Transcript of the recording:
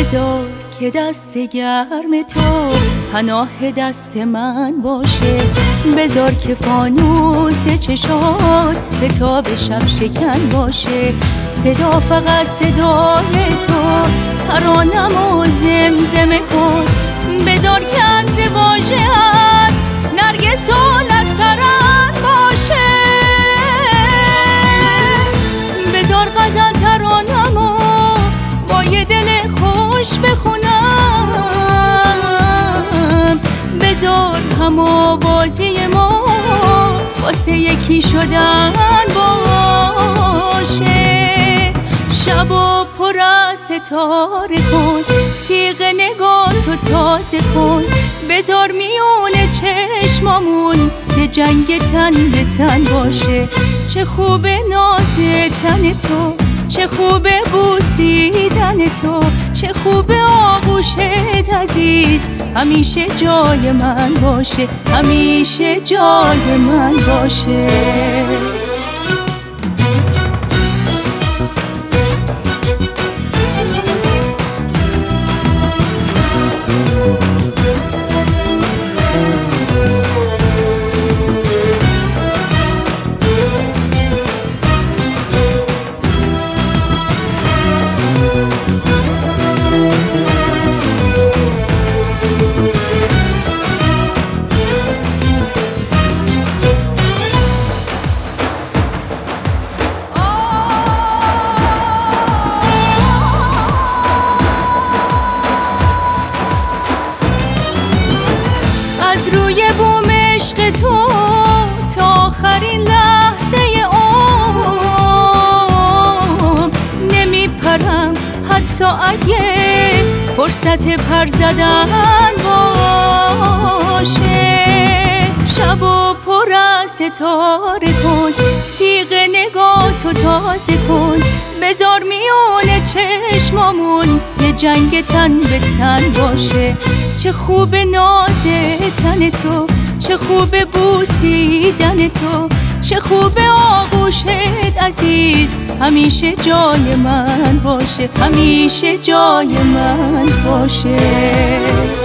بذار که دست گرم تو پناه دست من باشه، بذار که فانوس چشات به تاب شب شکن باشه. صدا فقط صدای تو، ترانمو زمزمه کن. بذار که عطر واژه‌ات نرگس و نسترن باشه، بذار غزل ترانمو با یه دل خوش بخونم. بذار هم آوازی ما واسه یکی شدن باشه. شبو پر از ستاره کن، تیغ نگاهتو تازه کن. بذار میونه چشمامون یه جنگ تن به تن باشه. چه خوبه ناز تن تو، چه خوبه بوسیدن تو، چه خوبه آغوشت عزیز همیشه جای من باشه، همیشه جای من باشه. روی بوم عشق تو تا آخرین لحظه عمر نمیپرم، حتی اگه فرصت پر زدن باشه. شبو پر از ستاره کن، تیغ نگاهتو تازه کن. بذار میونه چشمامون یه جنگ تن به تن باشه. چه خوب ناز تن تو، چه خوب بوسیدن تو، چه خوب آغوشت عزیز همیشه جای من باشه، همیشه جای من باشه.